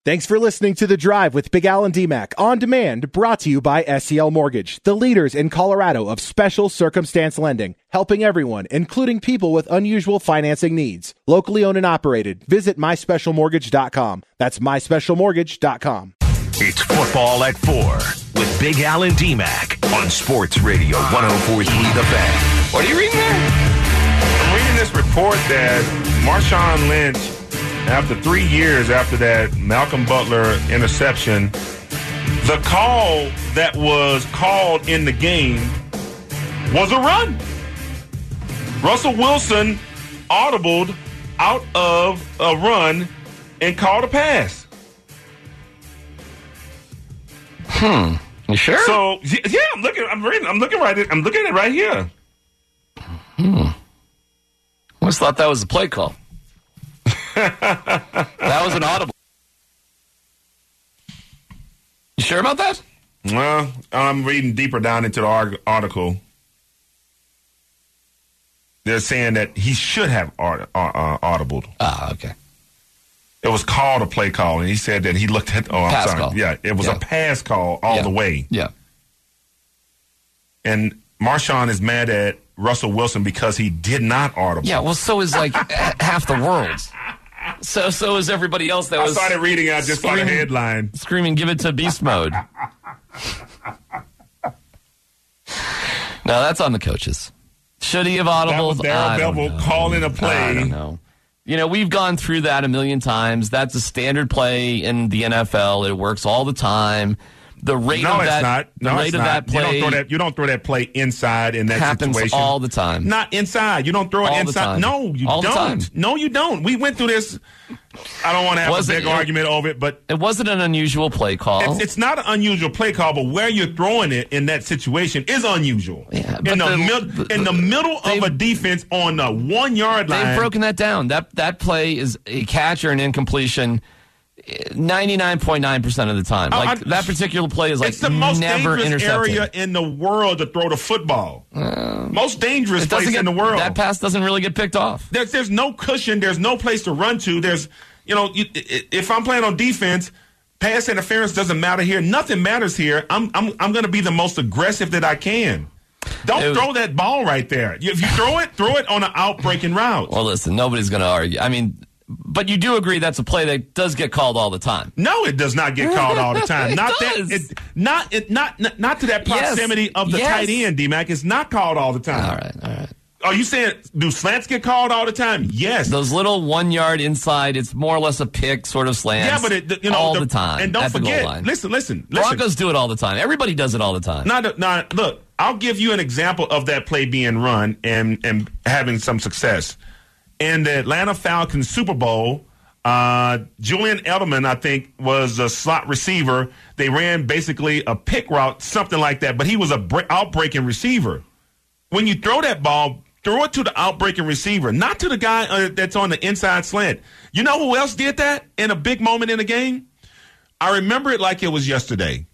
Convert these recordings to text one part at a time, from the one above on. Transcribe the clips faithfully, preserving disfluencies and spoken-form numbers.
Thanks for listening to The Drive with Big Al and D-Mac on demand, brought to you by S C L Mortgage, the leaders in Colorado of special circumstance lending, helping everyone, including people with unusual financing needs. Locally owned and operated. Visit my special mortgage dot com. That's my special mortgage dot com. It's football at four with Big Al and D-Mac on Sports Radio one oh four point three The Fan. What are you reading there? I'm reading this report that Marshawn Lynch, after three years after that Malcolm Butler interception, the call that was called in the game was a run. Russell Wilson audibled out of a run and called a pass. Hmm. You sure? So yeah, I'm looking. I'm reading. I'm looking right. I'm looking at it right here. Hmm. I always thought that was a play call. That was an audible. You sure about that? Well, I'm reading deeper down into the article. They're saying that he should have aud- uh, audibled. Ah, okay. It was called a play call, and he said that he looked at. Oh, I'm pass sorry. Call. Yeah, it was yeah. a pass call all yeah. the way. Yeah. And Marshawn is mad at Russell Wilson because he did not audible. Yeah. Well, so is like half the world. So so is everybody else that I was. I started reading. I just saw the headline screaming, "Give it to beast mode." No, that's on the coaches. Should he have audibled? That was Darrell Bevell calling a play. I don't know. You know, we've gone through that a million times. That's a standard play in the N F L. It works all the time. The rate no, of it's that, not. the no, rate it's of not. that play, you don't throw that. You don't throw that play inside in that happens situation. all the time. Not inside. You don't throw it all inside. No, you all don't. No, you don't. We went through this. I don't want to have was a big it, argument over it, but it wasn't an unusual play call. It's, it's not an unusual play call, but where you're throwing it in that situation is unusual. Yeah, in the, the, mid, the, in the middle of a defense on the one yard line. They've broken that down. That that play is a catch or an incompletion. ninety-nine point nine percent of the time. Like, I, that particular play is like it's the most never dangerous intercepted. area in the world to throw the football. Uh, most dangerous place get, in the world. That pass doesn't really get picked off. There's, there's no cushion. There's no place to run to. There's, you know, you, if I'm playing on defense, pass interference doesn't matter here. Nothing matters here. I'm I'm I'm going to be the most aggressive that I can. Don't was, throw that ball right there. If you throw it, throw it on an out-breaking route. Well, listen, nobody's going to argue. I mean, but you do agree that's a play that does get called all the time. No, it does not get called all the time. it not does. that. It, not it. Not, not not to that proximity yes. of the yes. tight end. D-Mac, it's not called all the time. All right, all right. Are you saying do slants get called all the time? Yes. Those little one yard inside, it's more or less a pick sort of slants. Yeah, but it, you know all the, the time. And don't at forget. The goal line. Listen, listen, listen. Broncos do it all the time. Everybody does it all the time. Not, not look. I'll give you an example of that play being run and and having some success. In the Atlanta Falcons Super Bowl, uh, Julian Edelman, I think, was a slot receiver. They ran basically a pick route, something like that, but he was a break, out-breaking receiver. When you throw that ball, throw it to the out-breaking receiver, not to the guy uh, that's on the inside slant. You know who else did that in a big moment in the game? I remember it like it was yesterday.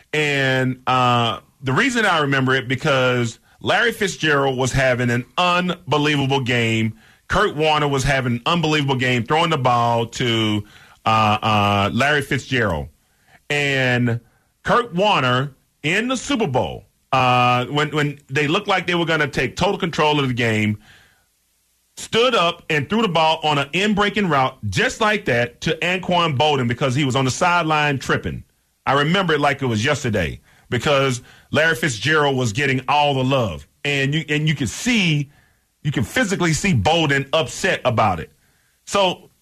And uh, the reason I remember it, because Larry Fitzgerald was having an unbelievable game. Kurt Warner was having an unbelievable game throwing the ball to uh, uh, Larry Fitzgerald. And Kurt Warner in the Super Bowl, uh, when, when they looked like they were going to take total control of the game, stood up and threw the ball on an in-breaking route just like that to Anquan Bolden because he was on the sideline tripping. I remember it like it was yesterday because Larry Fitzgerald was getting all the love. And you and you could see, you can physically see Bolden upset about it. So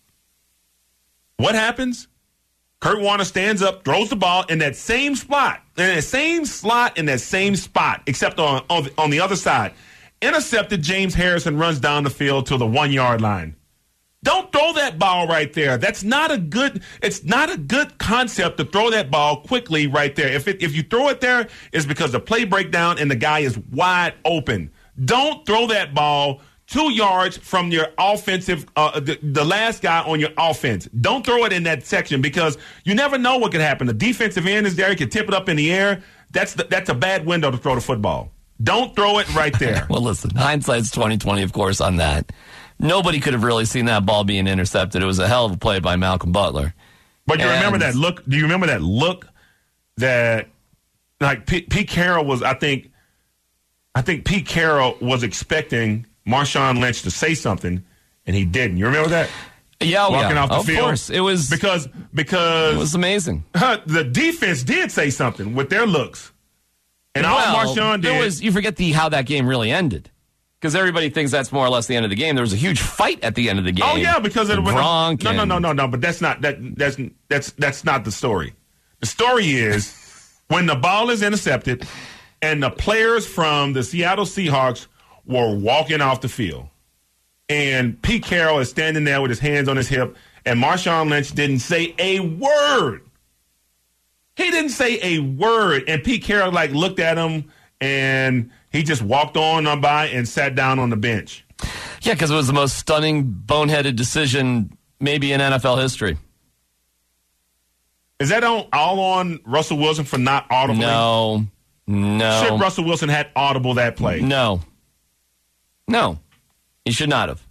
what happens? Kurt Warner stands up, throws the ball in that same spot, in that same slot, in that same spot, except on, on, the, on the other side. Intercepted James Harrison, runs down the field to the one-yard line. Don't throw that ball right there. That's not a good. It's not a good concept to throw that ball quickly right there. If it, if you throw it there, it's because the play breakdown and the guy is wide open. Don't throw that ball two yards from your offensive, uh, the, the last guy on your offense. Don't throw it in that section because you never know what could happen. The defensive end is there. He can tip it up in the air. That's the, that's a bad window to throw the football. Don't throw it right there. Well, listen, hindsight's twenty twenty, of course, on that. Nobody could have really seen that ball being intercepted. It was a hell of a play by Malcolm Butler. But you And- remember that look? Do you remember that look that, like, Pete, Pete Carroll was, I think, I think Pete Carroll was expecting Marshawn Lynch to say something, and he didn't. You remember that? Yeah, oh, Walking yeah. off the of field? Of course. It was, Because, because it was amazing. the defense did say something with their looks. And all well, Marshawn there did. was, you forget the how that game really ended. Because everybody thinks that's more or less the end of the game. There was a huge fight at the end of the game. Oh yeah, because it was Gronk. No, no, and- no, no, no. But that's not that. That's that's that's not the story. The story is when the ball is intercepted, and the players from the Seattle Seahawks were walking off the field, and Pete Carroll is standing there with his hands on his hip, and Marshawn Lynch didn't say a word. He didn't say a word, and Pete Carroll like looked at him, and he just walked on on by and sat down on the bench. Yeah, because it was the most stunning, boneheaded decision maybe in N F L history. Is that on, all on Russell Wilson for not audibly? No. No. Should Russell Wilson had audible that play? No. No. He should not have.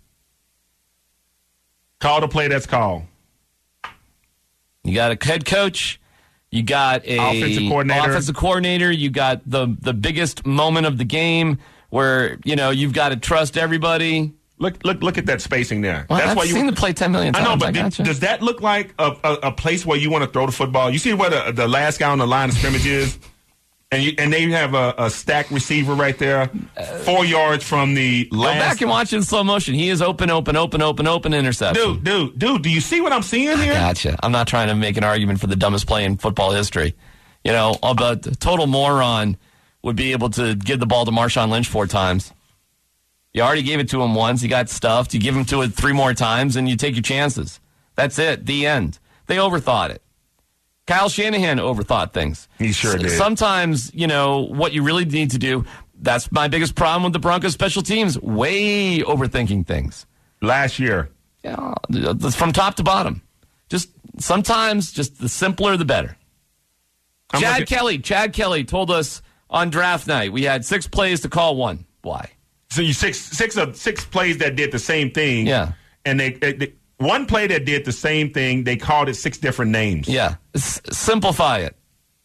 Call the play that's called. You got a head coach. You got a Offensive coordinator. offensive coordinator. You got the the biggest moment of the game where, you know, you've got to trust everybody. Look, look, look at that spacing there. Well, That's I've why you. seen the play ten million I times. know, but I did- gotcha. does that look like a, a, a place where you want to throw the football? You see where the, the last guy on the line of scrimmage is, and you, and they have a, a stacked receiver right there, four yards from the Go last. back and watch it in slow motion. He is open, open, open, open, open interception. Dude, dude, dude, do you see what I'm seeing here? Gotcha. I'm not trying to make an argument for the dumbest play in football history. You know, a total moron would be able to give the ball to Marshawn Lynch four times. You already gave it to him once. He got stuffed. You give him to it three more times, and you take your chances. That's it. The end. They overthought it. Kyle Shanahan overthought things. He sure S- did. Sometimes, you know, what you really need to do, that's my biggest problem with the Broncos special teams. Way overthinking things. Last year. Yeah, from top to bottom. Just sometimes, just the simpler, the better. I'm Chad looking- Kelly. Chad Kelly told us on draft night we had six plays to call one. Why? So you six six of six plays that did the same thing. Yeah. And they, they one play that did the same thing, they called it six different names. Yeah. S- simplify it.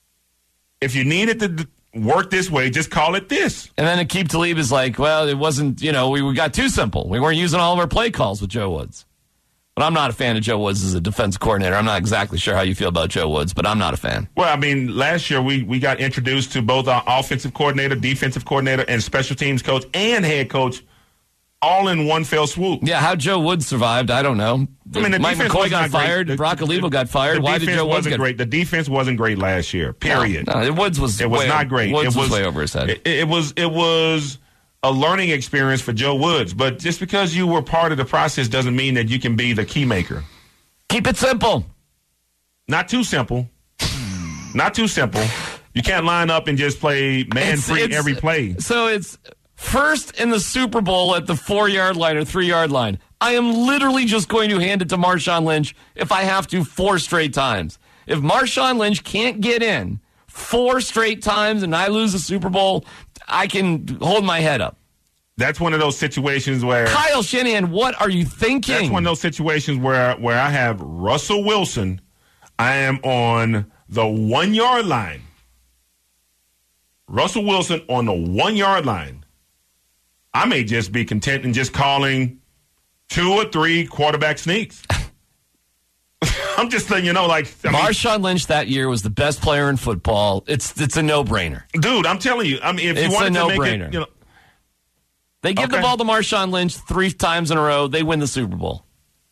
If you need it to d- work this way, just call it this. And then Aqib Talib is like, well, it wasn't, you know, we, we got too simple. We weren't using all of our play calls with Joe Woods. But I'm not a fan of Joe Woods as a defense coordinator. I'm not exactly sure how you feel about Joe Woods, but I'm not a fan. Well, I mean, last year we, we got introduced to both our offensive coordinator, defensive coordinator, and special teams coach and head coach all in one fell swoop. Yeah, how Joe Woods survived, I don't know. I mean, the Mike defense McCoy was got not great. fired. The- Brock Olivo got fired. The Why did defense Joe Woods wasn't get great. The defense wasn't great last year. Period. No, no, Woods was It was way, not great. Woods it was, was way over his head. It, it was it was a learning experience for Joe Woods. But just because you were part of the process doesn't mean that you can be the key maker. Keep it simple. Not too simple. Not too simple. You can't line up and just play man It's- free it's- every play. So it's first in the Super Bowl at the four-yard line or three-yard line. I am literally just going to hand it to Marshawn Lynch if I have to four straight times. If Marshawn Lynch can't get in four straight times and I lose the Super Bowl, I can hold my head up. That's one of those situations where Kyle Shanahan, what are you thinking? that's one of those situations where where I have Russell Wilson. I am on the one yard line. Russell Wilson on the one yard line. I may just be content in just calling two or three quarterback sneaks. I'm just letting you know, like I mean, Marshawn Lynch that year was the best player in football. It's it's a no-brainer. dude, I'm telling you. I mean, if It's you a wanted to make no-brainer. it, you know, They give the Okay. ball to Marshawn Lynch three times in a row. They win the Super Bowl.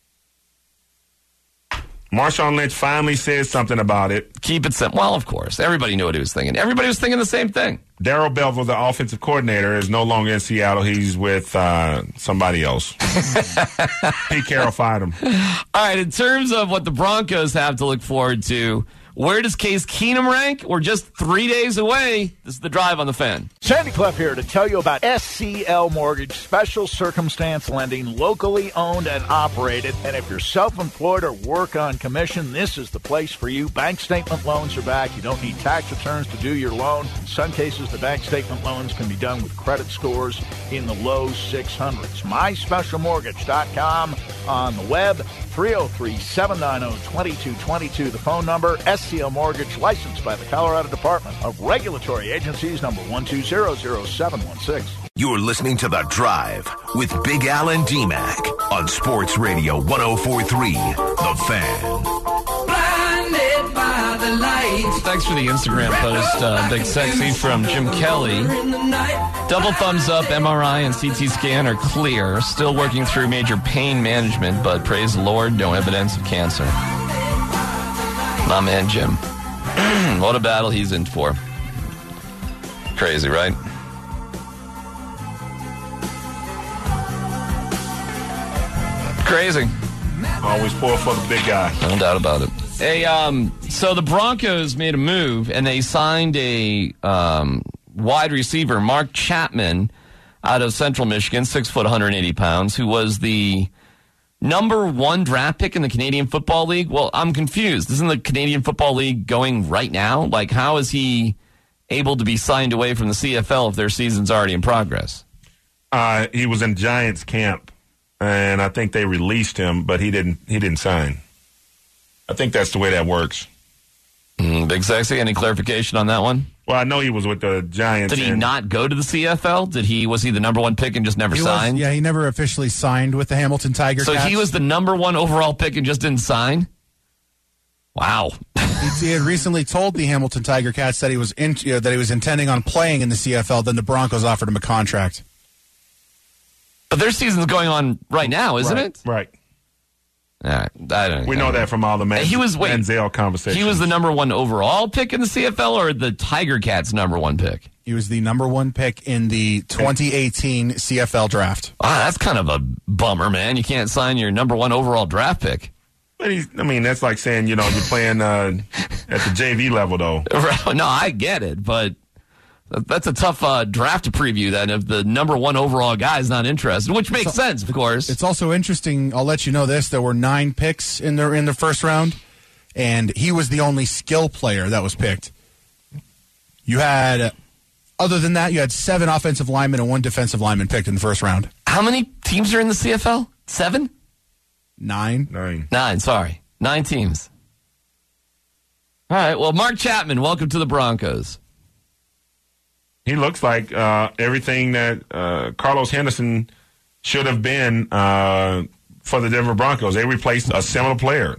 Marshawn Lynch finally says something about it. Keep it simple. Well, of course. Everybody knew what he was thinking. Everybody was thinking the same thing. Darrell Bevell, the offensive coordinator, is no longer in Seattle. He's with uh, somebody else. Pete Carroll fired him. All right, in terms of what the Broncos have to look forward to, where does Case Keenum rank? We're just three days away. This is The Drive on the Fan. Sandy Clough here to tell you about S C L Mortgage, special circumstance lending, locally owned and operated. And if you're self-employed or work on commission, this is the place for you. Bank statement loans are back. You don't need tax returns to do your loan. In some cases, the bank statement loans can be done with credit scores in the low six hundreds. my special mortgage dot com. on the web. three oh three, seven nine oh, two two two two, the phone number. S C L Mortgage, licensed by the Colorado Department of Regulatory Agencies, number one two zero zero seven one six. You're listening to The Drive with Big Al and D-Mac on Sports Radio one oh four point three, The Fan. Blinded by the lights. Thanks for the Instagram post, uh, Big Sexy, from Jim Kelly. Double thumbs up, M R I and C T scan are clear. Still working through major pain management, but praise the Lord, no evidence of cancer. My man, Jim. What a battle he's in for. Crazy, right? Crazy. Always pour for the big guy. No doubt about it. Hey, um, so the Broncos made a move, and they signed a um, wide receiver, Mark Chapman, out of Central Michigan, six foot, one hundred eighty pounds, who was the number one draft pick in the Canadian Football League. Well, I'm confused. Isn't the Canadian Football League going right now? Like, how is he able to be signed away from the C F L if their season's already in progress? Uh, he was in Giants camp, and I think they released him, but he didn't. He didn't sign. I think that's the way that works. Mm, Big Sexy, any clarification on that one? Well, I know he was with the Giants. Did he and not go to the C F L? Did he? Was he the number one pick and just never He was- signed? yeah, he never officially signed with the Hamilton Tiger So Cats. he was the number one overall pick and just didn't sign? Wow. He, he had recently told the Hamilton Tiger Cats that he was in, you know, that he was intending on playing in the C F L. Then the Broncos offered him a contract. But their season's going on right now, isn't right, it? Right. All right. I don't We know that from all the Man- He was- wait, Manziel conversations. He was the number one overall pick in the C F L or the Tiger Cats' number one pick? He was the number one pick in the twenty eighteen C F L draft. Ah, that's kind of a bummer, man. You can't sign your number one overall draft pick. But he's, I mean, that's like saying, you know, you're playing uh, at the J V level, though. No, I get it, but that's a tough uh, draft to preview then if the number one overall guy is not interested, which makes So- sense, of course. It's also interesting. I'll let you know this: there were nine picks in the in the first round, and he was the only skill player that was picked. You had, other than that, you had seven offensive linemen and one defensive lineman picked in the first round. How many teams are in the C F L? Seven? Nine. Nine. Nine, sorry. Nine teams. All right, well, Mark Chapman, welcome to the Broncos. He looks like uh, everything that uh, Carlos Henderson should have been uh, for the Denver Broncos. They replaced a similar player.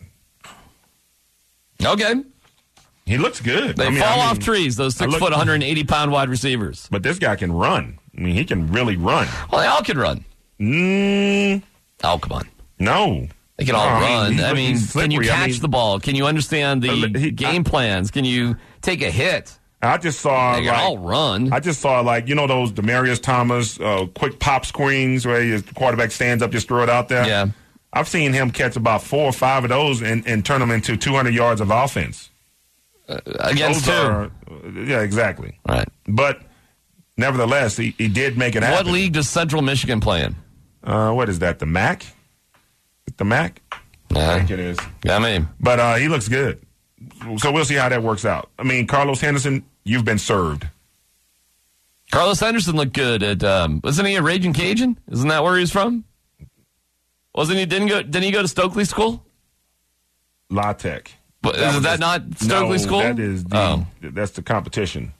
Okay. He looks good. They I mean, fall I mean, off trees, those I six look- foot, one hundred eighty pound wide receivers. But this guy can run. I mean, he can really run. Well, they all can run. Mm, Oh, come on. no. They can all No, I mean, run. he's- I mean, he's can you slippery. I catch mean- the ball? Can you understand the Uh, he- game I- plans? Can you take a hit? I just saw. They can like, all run. I just saw like you know those Demarius Thomas uh, quick pop screens where the quarterback stands up, just throw it out there. Yeah. I've seen him catch about four or five of those and, and turn them into two hundred yards of offense. Against Those two. are- yeah, exactly. All right. But nevertheless, he, he did make it happen. What league does Central Michigan play in? Uh, what is that? The M A C? The M A C? I Uh, think it is. I mean, But uh, he looks good. So we'll see how that works out. I mean, Carlos Henderson, you've been served. Carlos Henderson looked good at. Um, wasn't he a Raging Cajun? Isn't that where he's from? Wasn't he? Didn't go? Didn't he go to Stokely School? La Tech. But is was that just- not Stokely no, School? That is the, Oh. that's the competition.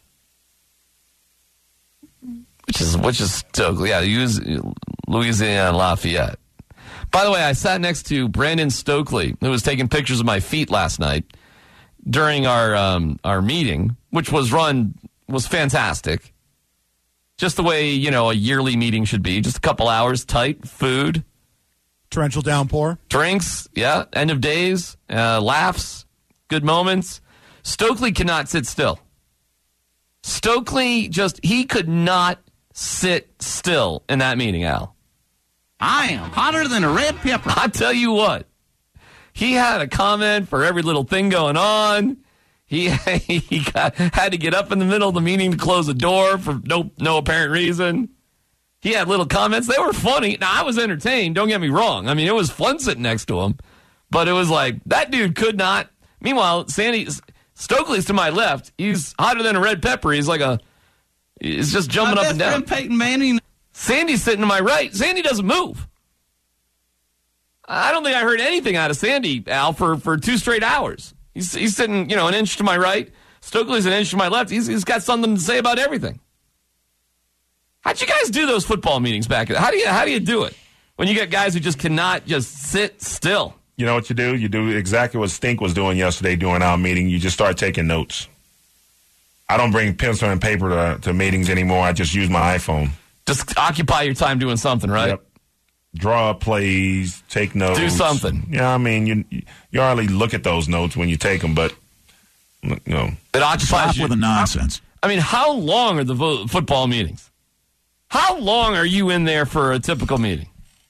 Which is which is Stokely? Yeah, he was Louisiana Lafayette. By the way, I sat next to Brandon Stokely, who was taking pictures of my feet last night during our um, our meeting, which was run was fantastic. Just the way you know a yearly meeting should be. Just a couple hours, tight, food, Torrential downpour. drinks, yeah, end of days, uh, laughs, good moments. Stokely cannot sit still. Stokely just he could not sit still in that meeting, Al. I am hotter than a red pepper. I tell you what, he had a comment for every little thing going on. He he got, had to get up in the middle of the meeting to close the door for no no apparent reason. He had little comments. They were funny. Now, I was entertained. Don't get me wrong. I mean, it was fun sitting next to him. But it was like, that dude could not. Meanwhile, Sandy Stokely's to my left. He's hotter than a red pepper. He's like a, he's just jumping My up best and down. friend Peyton Manning. Sandy's sitting to my right. Sandy doesn't move. I don't think I heard anything out of Sandy, Al, for, for two straight hours. He's, he's sitting, you know, an inch to my right. Stokely's an inch to my left. He's, he's got something to say about everything. How'd you guys do those football meetings back then? How do you how do you do it when you get guys who just cannot just sit still? You know what you do? You do exactly what Stink was doing yesterday during our meeting. You just start taking notes. I don't bring pencil and paper to, to meetings anymore. I just use my iPhone. Just occupy your time doing something, right? Yep. Draw up plays, take notes. Do something. Yeah, I mean, you you hardly look at those notes when you take them, but, you know. It occupies Stop you. with the nonsense. I mean, how long are the vo- football meetings? How long are you in there for a typical meeting?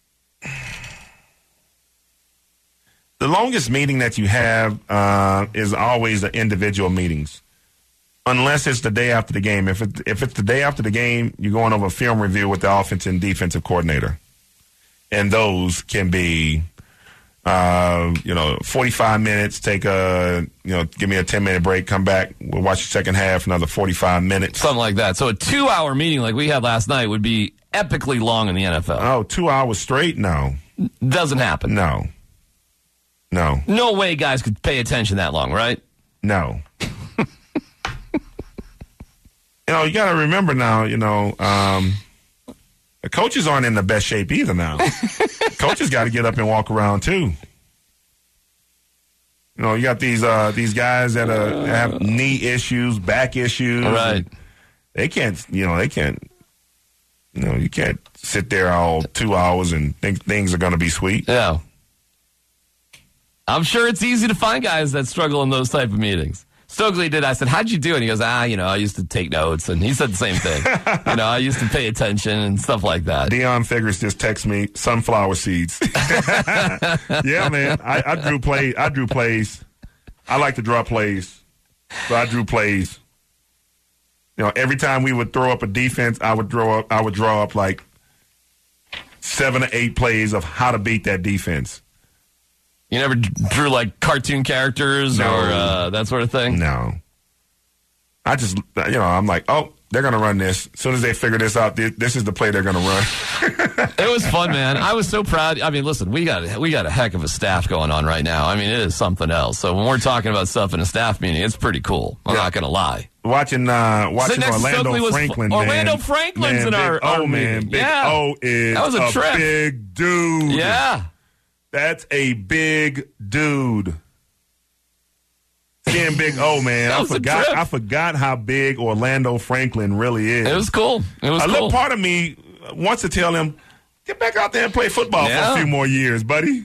The longest meeting that you have uh, is always the individual meetings, unless it's the day after the game. If it, if it's the day after the game, you're going over a film review with the offensive and defensive coordinator, and those can be, uh, you know, forty-five minutes. Take a, you know, give me a ten minute break. Come back. We'll watch the second half. Another forty-five minutes. Something like that. So a two hour meeting like we had last night would be epically long in the N F L. Oh, two hours straight? No, doesn't happen. No. No. No way guys could pay attention that long, right? No. You know, you got to remember now, you know, um, the coaches aren't in the best shape either now. Coaches got to get up and walk around too. You know, you got these uh, these guys that uh, have knee issues, back issues. Right. They can't, you know, they can't, you know, you can't sit there all two hours and think things are going to be sweet. Yeah. I'm sure it's easy to find guys that struggle in those type of meetings. Stokely did. I said, how'd you do it? And he goes, ah, you know, I used to take notes. And he said the same thing. You know, I used to pay attention and stuff like that. Deion Figures just texted me sunflower seeds. Yeah, man. I, I drew play. I drew plays. I like to draw plays. So I drew plays. You know, every time we would throw up a defense, I would draw up, I would draw up like seven or eight plays of how to beat that defense. You never drew like cartoon characters No. or uh, that sort of thing? No. I just, you know, I'm like, oh, they're going to run this. As soon as they figure this out, this is the play they're going to run. It was fun, man. I was so proud. I mean, listen, we got we got a heck of a staff going on right now. I mean, it is something else. So when we're talking about stuff in a staff meeting, it's pretty cool. I'm Yeah. not going to lie. Watching uh, watching next to Orlando Stokely was Franklin, fu- man. Orlando Franklin's man, in big our- O, our man. meeting. Big Yeah. O is That was a trip. big dude. Yeah. That's a big dude. Seeing Big O, man. That I was a forgot trip. I forgot how big Orlando Franklin really is. It was cool. It was a cool. little part of me wants to tell him, get back out there and play football Yeah. for a few more years, buddy.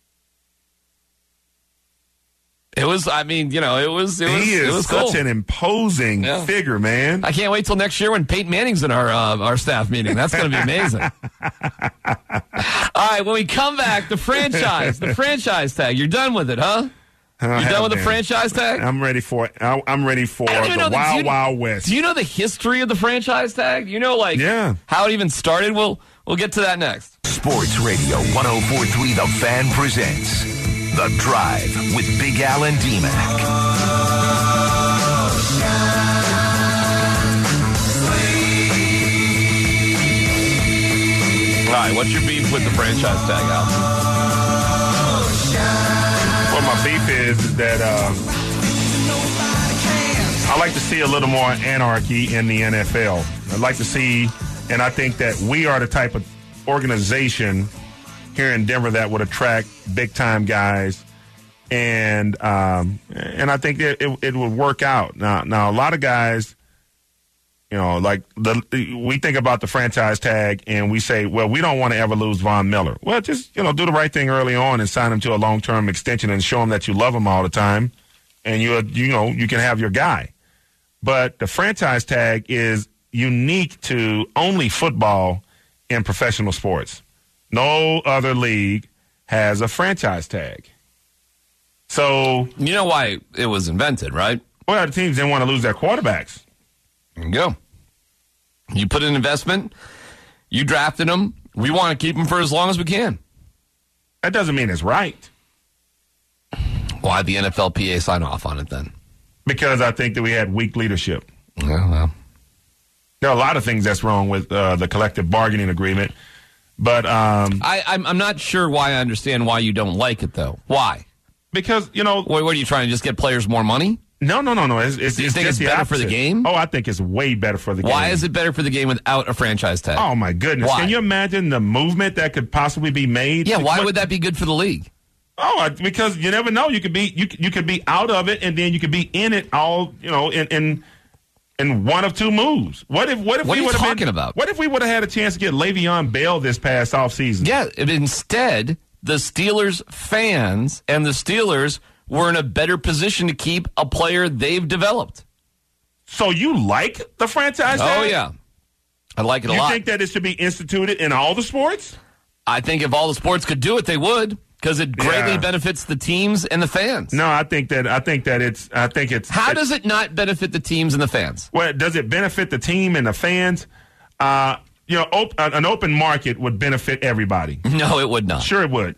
It was, I mean, you know, it was, it was, He is it was such cool. an imposing Yeah. figure, man. I can't wait till next year when Peyton Manning's in our uh, our staff meeting. That's going to be amazing. All right, when we come back, the franchise, the franchise tag. You're done with it, huh? I You done have with the been. franchise tag? I'm ready for it. I- I'm ready for I don't even the know the- do Wild you- Wild West. Do you know the history of the franchise tag? You know, like, Yeah. how it even started? We'll we'll get to that next. Sports Radio one oh four point three The Fan presents The Drive with Big Al and D-Mac. All right, what's your beef with the franchise tag, Al? What my beef is, is that uh, I like to see a little more anarchy in the N F L. I'd like to see, and I think that we are the type of organization here in Denver that would attract big time guys, and um, and I think it, it, it would work out. Now, now a lot of guys, you know, like the we think about the franchise tag and we say, well, we don't want to ever lose Von Miller. Well, just, you know, do the right thing early on and sign him to a long term extension and show him that you love him all the time, and you you know you can have your guy. But the franchise tag is unique to only football and professional sports. No other league has a franchise tag. So, You know why it was invented, right? well, the teams didn't want to lose their quarterbacks. There you go. You put an investment. You drafted him. We want to keep him for as long as we can. That doesn't mean it's right, Why the N F L P A sign off on it then? because I think that we had weak leadership. Well, well. There are a lot of things that's wrong with uh, the collective bargaining agreement, But um, I, I'm, I'm not sure why I understand why you don't like it, though. Why? Because, you know. What, what are you trying to just get players more money? No, no, no, no. It's, it's, Do you it's think it's the better for the opposite. game? Oh, I think it's way better for the game. Why is it better for the game without a franchise tag? Oh, my goodness. Why? Can you imagine the movement that could possibly be made? Yeah, why What- would that be good for the league? Oh, I- because you never know. You could be you you could be out of it, and then you could be in it all. You know, in in, in one of two moves. What if what if What we are you would have talking been, about? What if we would have had a chance to get Le'Veon Bell this past offseason? Yeah, if instead, the Steelers fans and the Steelers were in a better position to keep a player they've developed. So you like the franchise Oh, tag? yeah. I like it a You lot. think that it should be instituted in all the sports? I think if all the sports could do it, they would, because it greatly Yeah. benefits the teams and the fans. No, I think that I think that it's I think it's How it- does it not benefit the teams and the fans? Well, does it benefit the team and the fans? Uh, you know, op- an open market would benefit everybody. No, it would not. Sure, it would.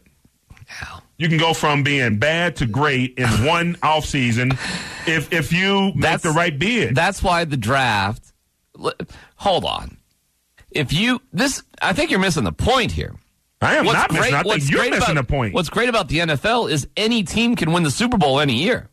You can go from being bad to great in one offseason if if you make That's- the right bid. That's why the draft. l- Hold on. If you this, I think you're missing the point here. I am not missing. I think what's you're great missing about, the point. What's great about the N F L is any team can win the Super Bowl any year.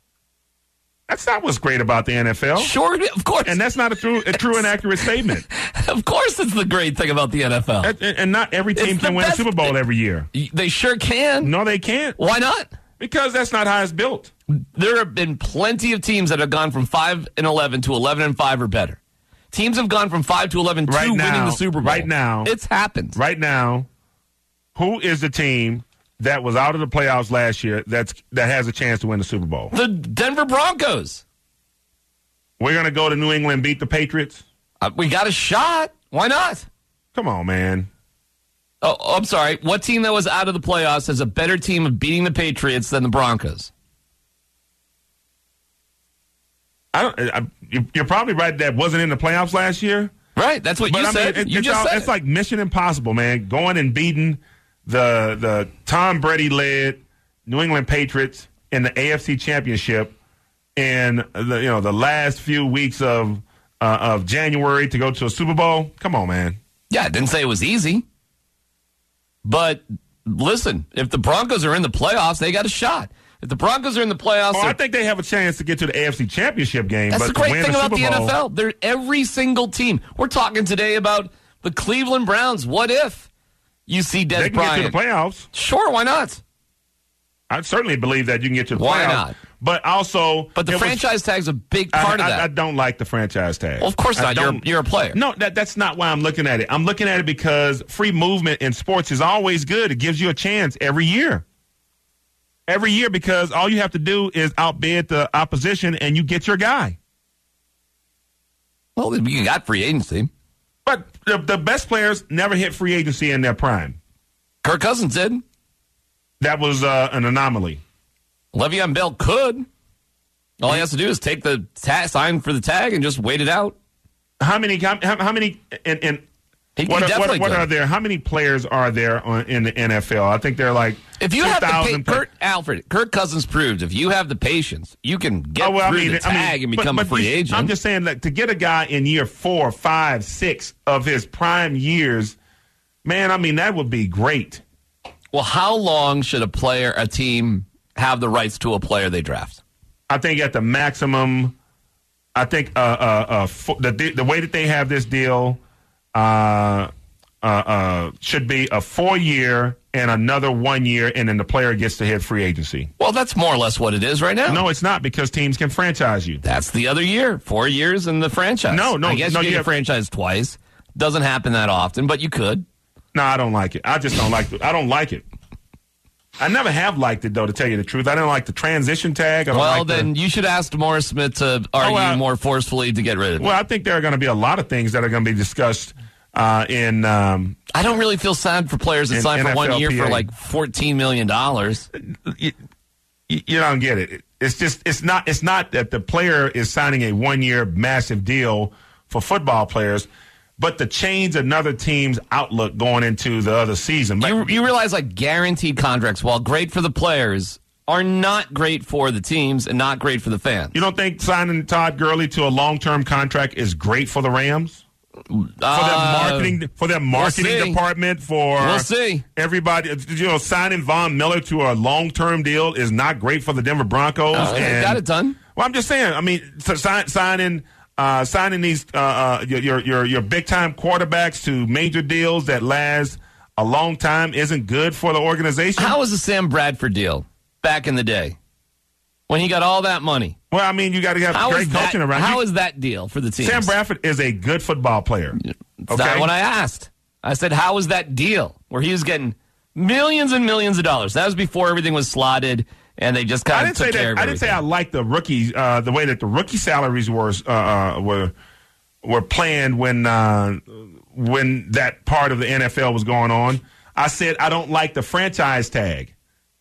That's not what's great about the N F L. Sure, of course. And that's not a true, a true and accurate statement. Of course, it's the great thing about the N F L. And, and not every team It's the can win a best Super Bowl thing. every year. They sure can. No, they can't. Why not? Because that's not how it's built. There have been plenty of teams that have gone from five and eleven to eleven and five or better. Teams have gone from five to eleven Right to now, winning the Super Bowl. right now. It's happened. Right now, who is the team that was out of the playoffs last year that's that has a chance to win the Super Bowl? The Denver Broncos. We're going to go to New England and beat the Patriots? Uh, we got a shot. Why not? Come on, man. Oh, oh, I'm sorry. What team that was out of the playoffs has a better team of beating the Patriots than the Broncos? I don't. I, you- you're probably right. That wasn't in the playoffs last year. Right. That's what But you I mean, said. it- you it's, just all- said it's it. like Mission Impossible, man. Going and beating the the Tom Brady led New England Patriots in the A F C Championship in the you know the last few weeks of uh, of January to go to a Super Bowl. Come on, man. Yeah, I didn't say it was easy. But listen, if the Broncos are in the playoffs, they got a shot. If the Broncos are in the playoffs, Oh, they're- I think they have a chance to get to the A F C Championship game. that's but the to great win thing the about Super the Bowl, N F L. They're every single team. We're talking today about the Cleveland Browns. What if you see Des they can Bryant? get to the playoffs. Sure, why not? I certainly believe that you can get to the Why playoffs. not? But also, But the it was- franchise tag's a big I- part I, of that. I don't like the franchise tag. Well, of course I not. You're, don't- you're a player. No, that, that's not why I'm looking at it. I'm looking at it because free movement in sports is always good. It gives you a chance every year. Every year, because all you have to do is outbid the opposition and you get your guy. Well, you got free agency. But the, the best players never hit free agency in their prime. Kirk Cousins did. That was uh, an anomaly. Le'Veon Bell could. All he has to do is take the ta- sign for the tag and just wait it out. How many? How, how many? And, and He, what, he are, definitely what, what could. are there? How many players are there on, in the N F L? I think they're like If you have the pa- two thousand. Kurt Alfred, Kirk Cousins proved if you have the patience, you can get Oh, well, I through mean, the I mean, tag and but- become but a free you- agent. I'm just saying that to get a guy in year four, five, six of his prime years, man, I mean that would be great. well, how long should a player, a team, have the rights to a player they draft? I think at the maximum, I think uh, uh, uh, fo- the the way that they have this deal uh, uh, uh, should be a four year and another one year, and then the player gets to hit free agency. Well, that's more or less what it is right now. No, it's not, because teams can franchise you. That's the other year. Four years in the franchise. No, no, I guess no, you you get have- franchised twice. Doesn't happen that often, but you could. No, I don't like it. I just don't like it. I don't like it. I never have liked it, though, to tell you the truth. I don't like the transition tag. I don't Well, like the- then you should ask Morris Smith to argue well- more forcefully to get rid of it. Well, I think there are going to be a lot of things that are going to be discussed uh, in. Um, I don't really feel sad for players that In sign for one year for N F L P A. like fourteen million dollars. you, you don't get it. It's just it's not it's not that the player is signing a one year massive deal for football players, but to change another team's outlook going into the other season. But You, you realize like guaranteed contracts, while great for the players, are not great for the teams and not great for the fans. you don't think signing Todd Gurley to a long term contract is great for the Rams? for their marketing for their marketing we'll department, for We'll see. everybody. You know, signing Von Miller to a long-term deal is not great for the Denver Broncos. Oh, they and, got it done. Well, I'm just saying. I mean, so sign, signing uh, signing these uh, uh, your your your big-time quarterbacks to major deals that last a long time isn't good for the organization. How was the Sam Bradford deal back in the day when he got all that money? Well, I mean, you got to have How great is that, coaching around. How you. is that deal for the team? Sam Bradford is a good football player. It's okay? not what I asked. I said, how was that deal where he was getting millions and millions of dollars? That was before everything was slotted, and they just I kind didn't of took say care that. of I everything. didn't say I liked the rookie, uh, the way that the rookie salaries were uh, uh, were were planned when uh, when that part of the N F L was going on. I said I don't like the franchise tag.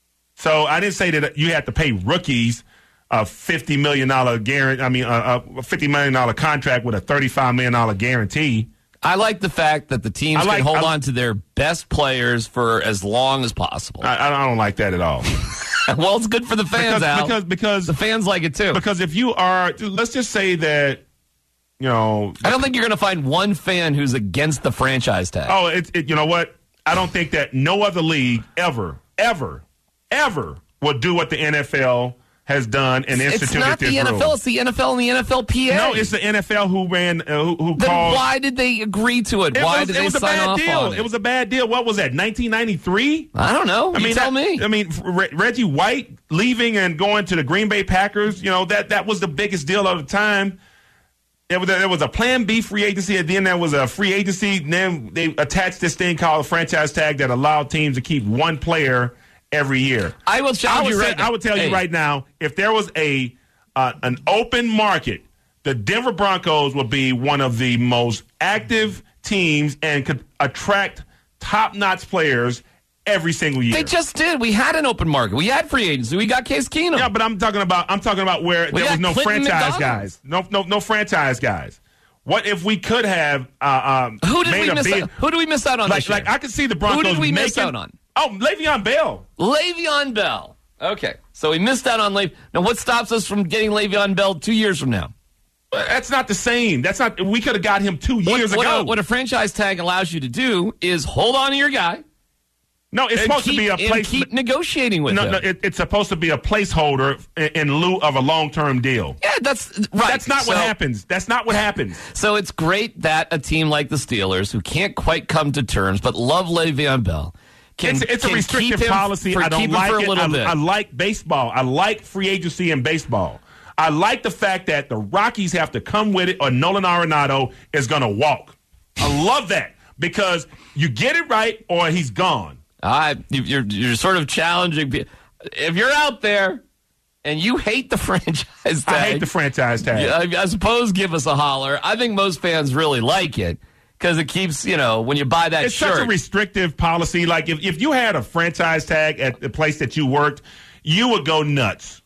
So I didn't say that you had to pay rookies a fifty million dollar guarantee. I mean, a, a fifty million dollar contract with a thirty-five million dollar guarantee. I like the fact that the teams I like- can hold I- on to their best players for as long as possible. I, I don't like that at all. well, it's good for the fans, because, Al. because because the fans like it too. because if you are, let's just say that, you know, I don't think you're going to find one fan who's against the franchise tag. oh, it, it, you know what? I don't think that no other league ever, ever, ever would do what the N F L has done and instituted it's not this the N F L. rule. It's the N F L and the N F L P A. No, it's the N F L who ran, uh, who, who then called. why did they agree to it? It why was, did it they was a sign bad off deal. on it? It was a bad deal. What was that? nineteen ninety-three. I don't know. I You mean, tell that- me. I mean, Re- Reggie White leaving and going to the Green Bay Packers. You know that that was the biggest deal of the time. There was a, there was a Plan B free agency, and then there was a free agency. And then they attached this thing called a franchise tag that allowed teams to keep one player every year. I will I challenge would, you say, right now. I would tell Hey, you right now, if there was a uh, an open market, the Denver Broncos would be one of the most active teams and could attract top-notch players every single year. They just did. We had an open market. We had free agency. We got Case Keenum. Yeah, but I'm talking about I'm talking about where We there was got no Clinton franchise McDonald. guys. No no no franchise guys. What if we could have uh, um, who did made we a miss? big, Out, who did we miss out on like this year? like I could see the Broncos Who did we making, miss out on? Oh, Le'Veon Bell. Le'Veon Bell. Okay, so we missed out on Le'Veon. Now, what stops us from getting Le'Veon Bell two years from now? That's not the same. That's not. We could have got him two years what, what ago. A, what a franchise tag allows you to do is hold on to your guy. no, it's and supposed keep, to be a and place. keep negotiating with no, him. no, it, it's supposed to be a placeholder in, in lieu of a long-term deal. yeah, that's right. That's not what So- happens. That's not what happens. So it's great that a team like the Steelers, who can't quite come to terms but love Le'Veon Bell, can, It's, it's a can restrictive keep him policy. For, I don't keep him like for a it. little I, bit. I like baseball. I like free agency in baseball. I like the fact that the Rockies have to come with it or Nolan Arenado is going to walk. I love that because you get it right or he's gone. I, you're you're sort of challenging. pe- If you're out there and you hate the franchise tag, I hate the franchise tag. yeah, I, I suppose give us a holler. I think most fans really like it because it keeps, you know, when you buy that It's shirt. such a restrictive policy. Like if, if you had a franchise tag at the place that you worked, you would go nuts.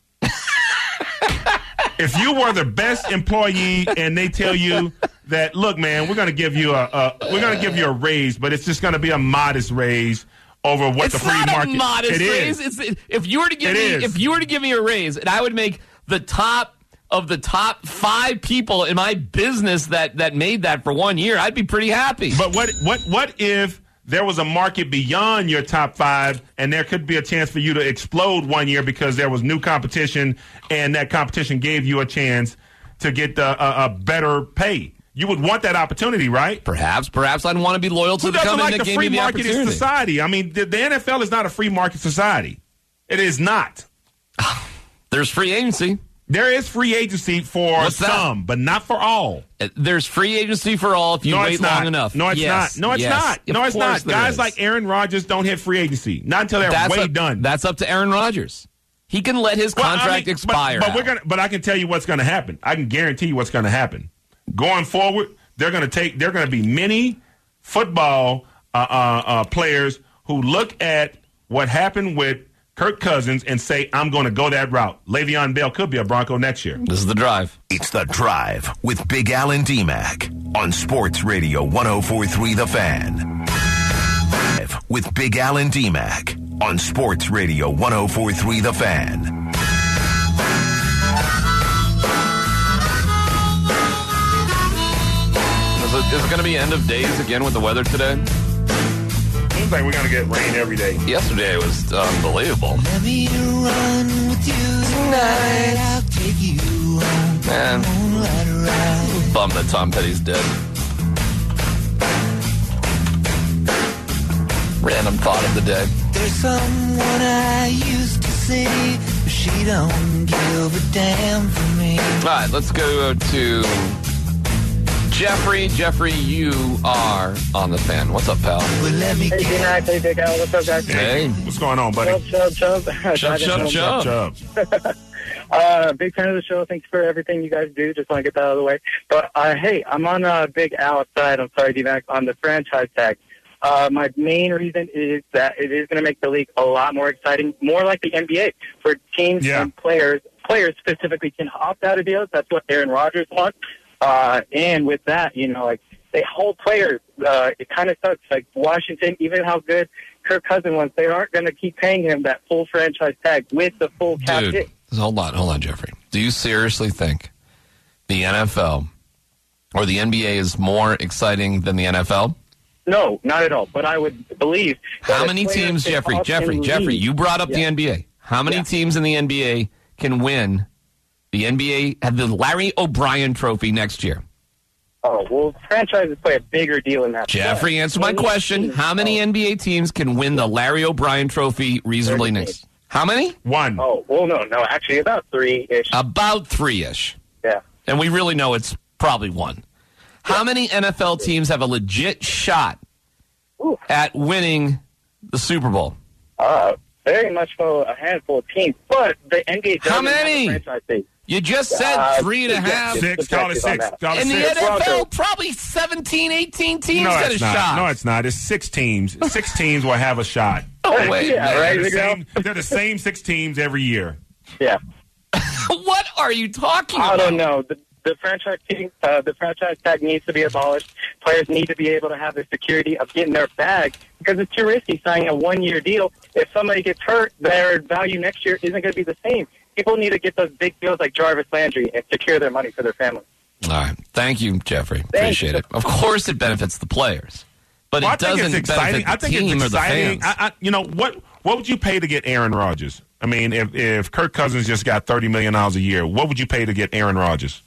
If you were the best employee and they tell you that, look, man, we're going to give you a, a we're going to give you a raise, but it's just going to be a modest raise over what it's the free not market. a modest It raise. is. It's, if you were to give It me, is. if you were to give me a raise, and I would make the top of the top five people in my business that that made that for one year, I'd be pretty happy. But what what what if there was a market beyond your top five, and there could be a chance for you to explode one year because there was new competition, and that competition gave you a chance to get the, a, a better pay? You would want that opportunity, right? Perhaps, perhaps I'd want to be loyal to Who the doesn't company like that the gave free me the market in opportunity. society? I mean, the, the N F L is not a free market society. It is not. There's free agency. There is free agency for What's that? some, but not for all. Uh, There's free agency for all if you no, wait it's long not. enough. No, it's Yes, not. No, it's yes. not. Of No, it's course not. there Guys is. like Aaron Rodgers don't hit free agency. Not until they're that's way up, done. That's up to Aaron Rodgers. He can let his Well, I contract mean, expire. But, but we're Al. gonna. But I can tell you what's going to happen. I can guarantee you what's going to happen. Going forward, they're going to take. They're going to be many football uh, uh, uh, players who look at what happened with Kirk Cousins and say, "I'm going to go that route." Le'Veon Bell could be a Bronco next year. This is The Drive. It's The Drive with Big Al and D-Mac on Sports Radio one oh four point three The Fan. With Big Al and D-Mac on Sports Radio one oh four point three The Fan. is it going to be end of days again with the weather today? Seems like we're going to get rain every day. Yesterday was unbelievable. Let me run with you tonight. I'll take you on. Man, bummed that Tom Petty's dead. Random thought of the day. There's someone I used to see, but she don't give a damn for me. All right, let's go to Jeffrey. Jeffrey, you are on the fan. What's up, pal? Well, let me Hey, get D-Mac, hey, Big Al, what's up, guys? Hey. What's going on, buddy? Chub, chub, chub. Chub, chub, chub. Chub. Uh, big fan of the show. Thanks for everything you guys do. Just want to get that out of the way. But, uh, hey, I'm on uh, Big Al side. I'm sorry, D-Mac, on the franchise tag. Uh, my main reason is that it is going to make the league a lot more exciting, more like the N B A, where teams Yeah. and players, players specifically, can opt out of deals. That's what Aaron Rodgers wants. Uh, and with that, you know, like, they hold players. Uh, it kind of sucks. Like Washington, even how good Kirk Cousins was, they aren't going to keep paying him that full franchise tag with the full cap Dude, hit. hold on, hold on, Jeffrey. Do you seriously think the N F L or the N B A is more exciting than the N F L? No, not at all. But I would believe. that How if many players teams, can Jeffrey? opt Jeffrey, and Jeffrey, leave- you brought up the Yeah. N B A. How many Yeah. teams in the N B A can win the N B A, have the Larry O'Brien trophy next year? Oh, well, franchises play a bigger deal in that. Jeffrey, answer my question. How many N B A teams can win the Larry O'Brien trophy reasonably thirty next? How many? One. Oh, well, no, no, actually about three-ish. About three-ish. yeah. And we really know it's probably one. How many N F L teams have a legit shot Ooh. at winning the Super Bowl? Uh, very much so a handful of teams. But the N B A doesn't How many? have a franchise tag. You just said Uh, three and a half. Six. Call it six. Call it In the six. N F L, Broncos. probably seventeen, eighteen teams No, got a it's not. shot. No, it's not. It's six teams. Six teams will have a shot. Oh, wait. Yeah, man. right. They're the, Big Al? same, they're the same six teams every year. Yeah. What are you talking about? I don't know. The, the franchise team, uh, the franchise tag needs to be abolished. Players need to be able to have the security of getting their bag because it's too risky signing a one-year deal. If somebody gets hurt, their value next year isn't going to be the same. People need to get those big deals like Jarvis Landry and secure their money for their family. All right. Thank you, Jeffrey. Thank Appreciate you. it. Of course it benefits the players. But Well, I it think doesn't it's exciting. benefit the I think team it's or the exciting. fans. I, I, you know what? What would you pay to get Aaron Rodgers? I mean, if if Kirk Cousins just got thirty million dollars a year, what would you pay to get Aaron Rodgers?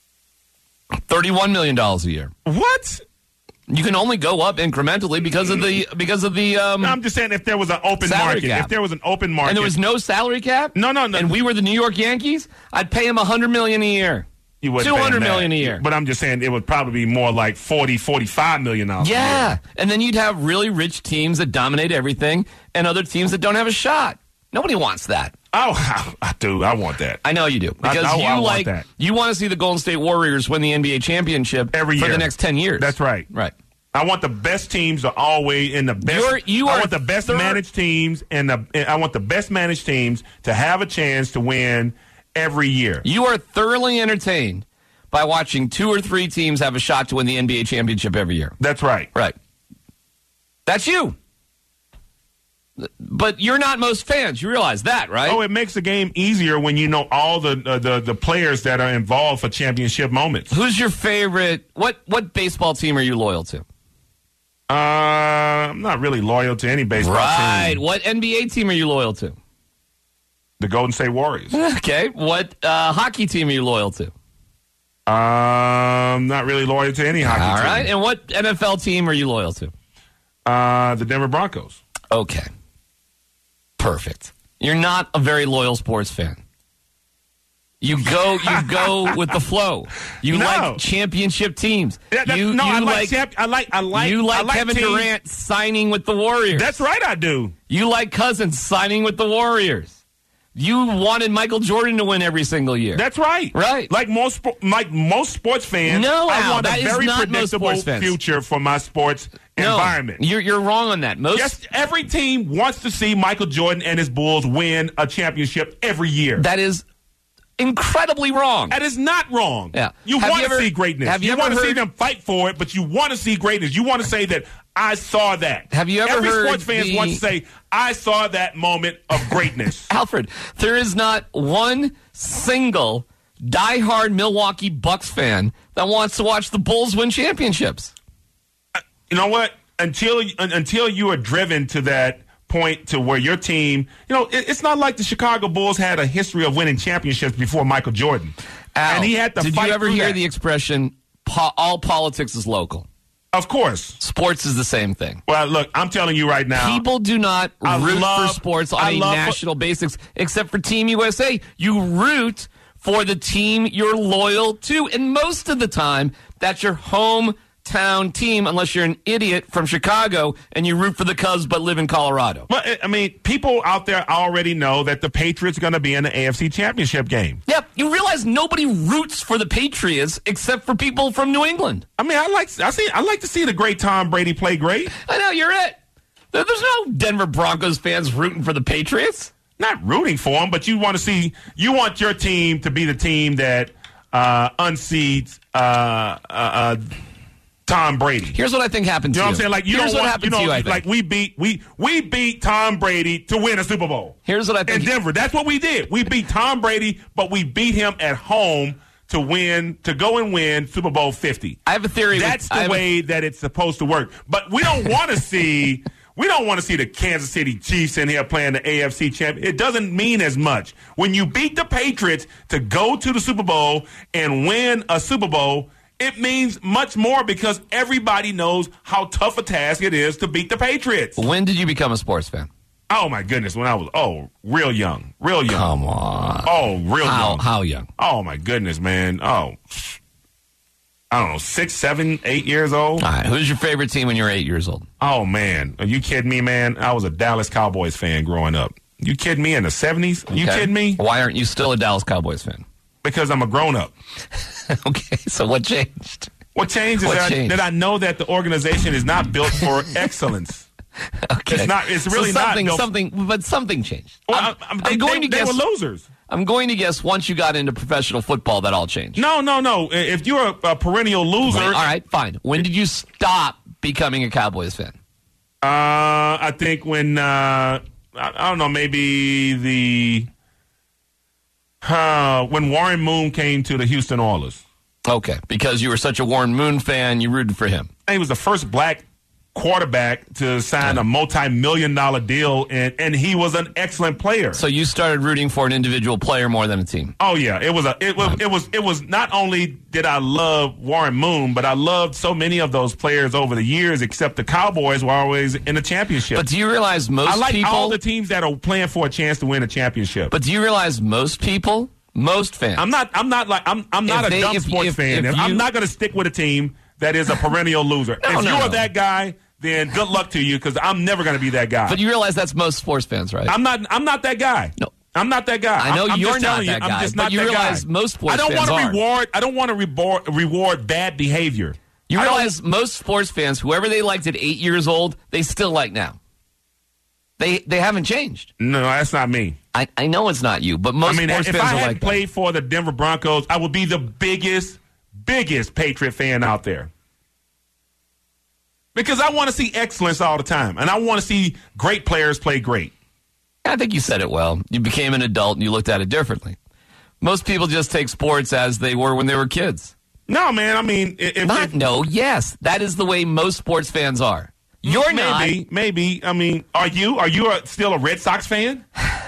thirty-one million dollars a year. What? You can only go up incrementally because of the because of the um No, I'm just saying if there was an open Salary market, cap. if there was an open market, and there was no salary cap? No, no, no. And we were the New York Yankees, I'd pay him one hundred million dollars a year. you wouldn't two pay him hundred that. million dollars a year. But I'm just saying it would probably be more like forty, forty-five million dollars. Yeah. A year. And then you'd have really rich teams that dominate everything and other teams that don't have a shot. Nobody wants that. Oh, I do. I want that. I know you do. Because I- I- you I want like that. you want to see the Golden State Warriors win the N B A championship Every for year. the next ten years. That's right. Right. I want the best teams to always in the best. You're- you I are want the best third- managed teams and the. and I want the best managed teams to have a chance to win every year. You are thoroughly entertained by watching two or three teams have a shot to win the N B A championship every year. That's right. Right. That's you. But you're not most fans. You realize that, right? Oh, it makes the game easier when you know all the uh, the the players that are involved for championship moments. Who's your favorite? What what baseball team are you loyal to? Uh, I'm not really loyal to any baseball Right. team. What N B A team are you loyal to? The Golden State Warriors. Okay. What uh, hockey team are you loyal to? Um, not really loyal to any hockey All team. right. And what N F L team are you loyal to? Uh, the Denver Broncos. Okay. Perfect. You're not a very loyal sports fan. You go, you go with the flow. You No. like championship teams. Yeah, that- you, no, you I like, like, champ- I like, I like, you like, I like Kevin teams- Durant signing with the Warriors. That's right, I do. You like Cousins signing with the Warriors. You wanted Michael Jordan to win every single year. That's right. Right. Like most, spo- like most sports fans, No, I Al, want that a is very not most predictable sports fans. future for my sports no, environment. You're, you're wrong on that. Most Yes, every team wants to see Michael Jordan and his Bulls win a championship every year. that is incredibly wrong. That is not wrong. Yeah. You Have want you to ever- see greatness. have you ever want to see heard- them fight for it, but you want to see greatness. You want to say that I saw that. Have you ever Every heard sports fans the- want to say I saw that moment of greatness. Alfred, there is not one single diehard Milwaukee Bucks fan that wants to watch the Bulls win championships. You know what? Until until you are driven to that point to where your team, you know, it, it's not like the Chicago Bulls had a history of winning championships before Michael Jordan. Al, and he had to did fight you ever through hear that. the expression, po- all politics is local? Of course. Sports is the same thing. Well, look, I'm telling you right now. People do not I root love- for sports on I a love- national basis, except for Team U S A. You root for the team you're loyal to, and most of the time, that's your hometown team, unless you're an idiot from Chicago and you root for the Cubs but live in Colorado. But, I mean, people out there already know that the Patriots are going to be in the A F C Championship game. Yep, you realize nobody roots for the Patriots except for people from New England. I mean, I like I see I like to see the great Tom Brady play great. I know, you're it. There- There's no Denver Broncos fans rooting for the Patriots. Not rooting for them, but you want to see you want your team to be the team that uh, unseats uh, uh, uh, Tom Brady. Here's what I think happened You to know you. what I'm saying? Like you Here's don't what want, happened you know, to you, I think. like we beat we we beat Tom Brady to win a Super Bowl. Here's what I in think. Denver. That's what we did. We beat Tom Brady, but we beat him at home to win to go and win Super Bowl fifty. I have a theory. That's with, I the have a- way that it's supposed to work. But we don't want to see we don't want to see the Kansas City Chiefs in here playing the A F C champ. It doesn't mean as much when you beat the Patriots to go to the Super Bowl and win a Super Bowl. It means much more because everybody knows how tough a task it is to beat the Patriots. When did you become a sports fan? Oh, my goodness. When I was, oh, real young. Real young. Come on. Oh, real How, young. how young? Oh, my goodness, man. Oh, I don't know, six, seven, eight years old. All right. Who's your favorite team when you were eight years old? Oh, man. Are you kidding me, man? I was a Dallas Cowboys fan growing up. You kidding me in the seventies? Are you Okay. kidding me? Why aren't you still a Dallas Cowboys fan? Because I'm a grown-up. Okay. So what changed? What changed is What that, changed? that I know that the organization is not built for excellence. Okay. It's not. It's really so something, not. built- something, but something changed. Well, I'm, I'm- I'm they, going they, to guess they were losers. I'm going to guess once you got into professional football, that all changed. No, no, no. If you're a, a perennial loser, Wait, all right, fine. When did you stop becoming a Cowboys fan? Uh, I think when uh, I, I don't know, maybe the uh, when Warren Moon came to the Houston Oilers. Okay, because you were such a Warren Moon fan, you rooted for him. He was the first black quarterback to sign a multi-million dollar deal, and, and he was an excellent player. So you started rooting for an individual player more than a team. Oh yeah, it was a it was it was it was not only did I love Warren Moon, but I loved so many of those players over the years. Except the Cowboys were always in the championship. But do you realize most I like people? all the teams that are playing for a chance to win a championship. But do you realize most people, most fans? I'm not. I'm not like. I'm. I'm not If a they- dumb if- sports if- fan. if I'm you- not going to stick with a team that is a perennial loser. No, if no, you're no. that guy, then good luck to you because I'm never going to be that guy. But you realize that's most sports fans, right? I'm not. I'm not that guy. No. I'm not that guy. I know I'm, I'm you're just not telling that you, guy, I'm just but not you that realize guy. most sports I don't fans want to are. reward. I don't want to reward, reward bad behavior. You I don't- realize most sports fans, whoever they liked at eight years old, they still like now. They they haven't changed. No, that's not me. I, I know it's not you, but most I mean, sports if fans I are had like that. played for the Denver Broncos, I would be the biggest, biggest Patriot fan out there. Because I want to see excellence all the time, and I want to see great players play great. I think you said it well. You became an adult and you looked at it differently. Most people just take sports as they were when they were kids. No, man. I mean, if, Not if, no, yes. That is the way most sports fans are. You're maybe, not. maybe. I mean, are you? Are you a, still a Red Sox fan?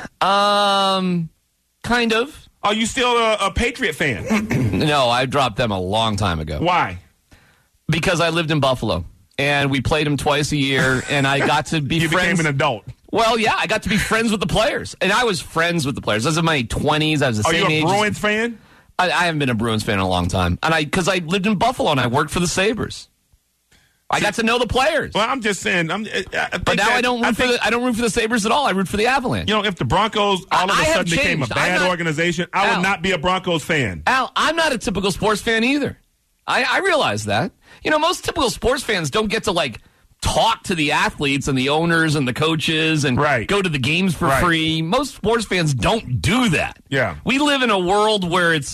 Um, kind of. Are you still a, a Patriot fan? No, I dropped them a long time ago. Why? Because I lived in Buffalo, and we played them twice a year, and I got to be You friends. became an adult. Well, yeah, I got to be friends with the players, and I was friends with the players. I was in my twenties. I was the Are same you a age. Bruins fan? I, I haven't been a Bruins fan in a long time, and I because I lived in Buffalo and I worked for the Sabres. I got to know the players. Well, I'm just saying. I'm, I, I think But now that- I don't root I for think, the I don't root for the Sabres at all. I root for the Avalanche. You know, if the Broncos all of I- a I have sudden became a changed. bad I'm not- organization, I Al. would not be a Broncos fan. Al, I'm not a typical sports fan either. I, I realize that. You know, most typical sports fans don't get to like talk to the athletes and the owners and the coaches and Right. go to the games for Right. free. Most sports fans don't do that. Yeah. We live in a world where it's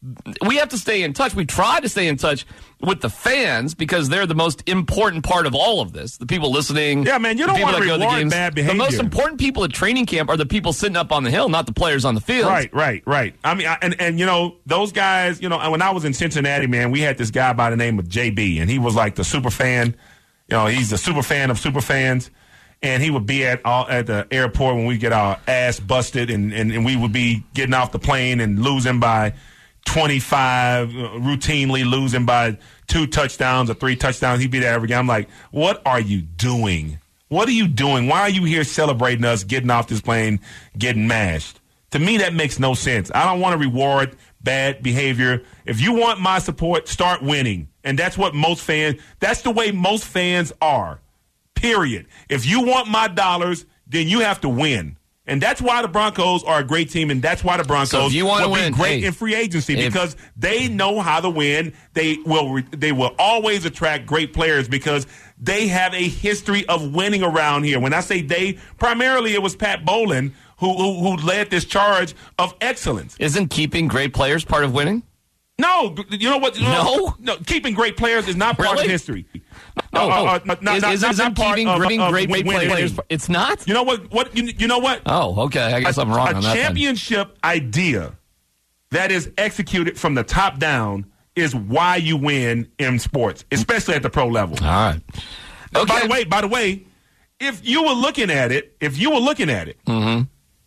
we have to stay in touch. We try to stay in touch with the fans because they're the most important part of all of this. The people listening. Yeah, man, you don't want to reward bad behavior. The most important people at training camp are the people sitting up on the hill, not the players on the field. Right, right, right. I mean, I, and, and, you know, those guys, you know, when I was in Cincinnati, man, we had this guy by the name of J B, and he was like the super fan. You know, he's the super fan of super fans. And he would be at all, at the airport when we get our ass busted, and, and, and we would be getting off the plane and losing by twenty-five, routinely losing by two touchdowns or three touchdowns. He'd be there every game. I'm like, what are you doing? What are you doing? Why are you here celebrating us getting off this plane, getting mashed? To me, that makes no sense. I don't want to reward bad behavior. If you want my support, start winning. And that's what most fans, that's the way most fans are. Period. If you want my dollars, then you have to win. And that's why the Broncos are a great team, and that's why the Broncos so if you want will to win, be great hey, in free agency if, because they know how to win. They will they will always attract great players because they have a history of winning around here. When I say they, primarily it was Pat Bowlen who who, who led this charge of excellence. Isn't keeping great players part of winning? No, you know what? You know, no? no, keeping great players is not part really? of history. No, uh, uh, no. Uh, not, is, not, is, not, isn't not part keeping of, great, of, great, of great winning. players? It's not. You know what? What you, you know what? Oh, okay. I guess a, I'm wrong a on that. A championship then. idea that is executed from the top down is why you win in sports, especially at the pro level. All right. Okay. By the way, by the way, if you were looking at it, if you were looking at it, mm-hmm.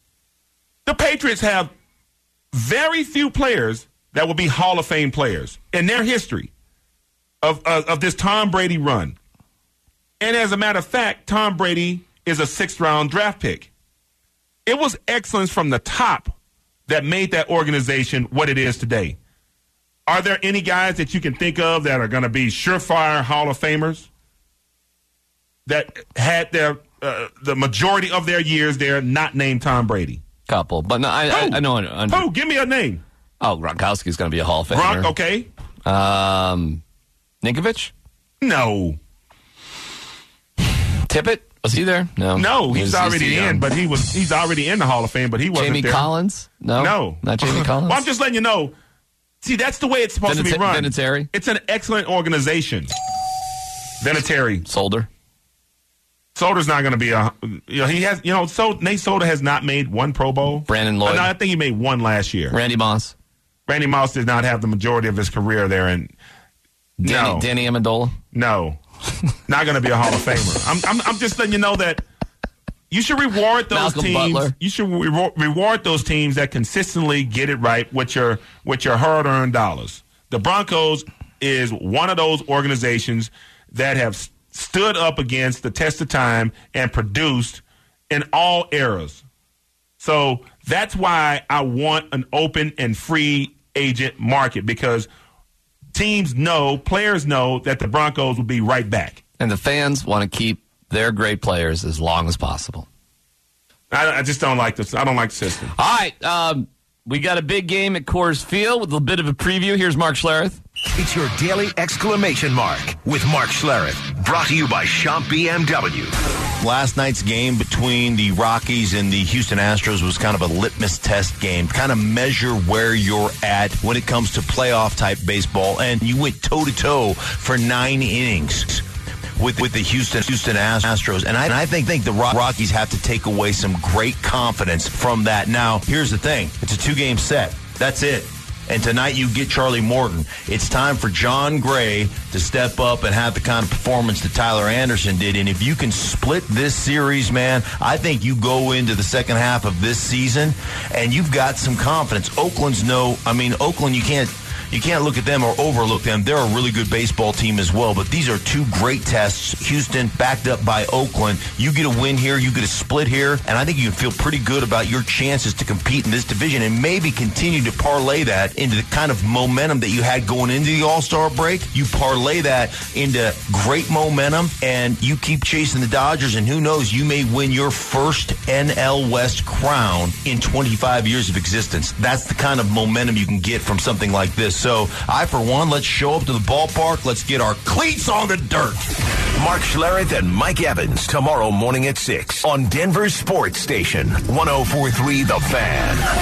the Patriots have very few players that will be Hall of Fame players in their history of, of, of this Tom Brady run. And as a matter of fact, Tom Brady is a sixth-round draft pick. It was excellence from the top that made that organization what it is today. Are there any guys that you can think of that are going to be surefire Hall of Famers that had their uh, the majority of their years there not named Tom Brady? Couple, but no, I, I, I know. Under, Who? Give me a name. Oh, Gronkowski's going to be a Hall of Famer. Gronk, okay. Um, Ninkovich? No. Tippett? Was he there? No. No, he's he was, already he's in, but he was he's already in the Hall of Fame, but he wasn't Jamie there. Collins? No. No. Not Jamie Collins? Well, I'm just letting you know. See, that's the way it's supposed Vinati- to be run. Vinatieri? It's an excellent organization. Vinatieri. Solder? Solder's not going to be a, you know, he has, you know, so Nate Solder has not made one Pro Bowl. Brandon Lloyd. No, I think he made one last year. Randy Moss. Randy Moss did not have the majority of his career there. And Danny, no. Danny Amendola? No. Not going to be a Hall of Famer. I'm, I'm, I'm just letting you know that you should reward those Malcolm teams. Butler. You should re- reward those teams that consistently get it right with your with your hard-earned dollars. The Broncos is one of those organizations that have st- stood up against the test of time and produced in all eras. So that's why I want an open and free agent market, because teams know, players know that the Broncos will be right back. And the fans want to keep their great players as long as possible. I, I just don't like this. I don't like the system. All right. Um, we got a big game at Coors Field with a bit of a preview. Here's Mark Schlereth. It's your daily exclamation mark with Mark Schlereth. Brought to you by Shop B M W. Last night's game between the Rockies and the Houston Astros was kind of a litmus test game, kind of measure where you're at when it comes to playoff-type baseball, and you went toe-to-toe for nine innings with with the Houston Houston Astros. And I, and I think, think the Rockies have to take away some great confidence from that. Now, here's the thing. It's a two-game set. That's it. And tonight you get Charlie Morton. It's time for John Gray to step up and have the kind of performance that Tyler Anderson did. And if you can split this series, man, I think you go into the second half of this season and you've got some confidence. Oakland's no, I mean, Oakland, you can't, you can't look at them or overlook them. They're a really good baseball team as well. But these are two great tests. Houston backed up by Oakland. You get a win here, you get a split here, and I think you can feel pretty good about your chances to compete in this division and maybe continue to parlay that into the kind of momentum that you had going into the All-Star break. You parlay that into great momentum, and you keep chasing the Dodgers, and who knows, you may win your first N L West crown in twenty-five years of existence. That's the kind of momentum you can get from something like this. So, I, for one, let's show up to the ballpark. Let's get our cleats on the dirt. Mark Schlereth and Mike Evans tomorrow morning at six on Denver's Sports Station, one oh four point three The Fan.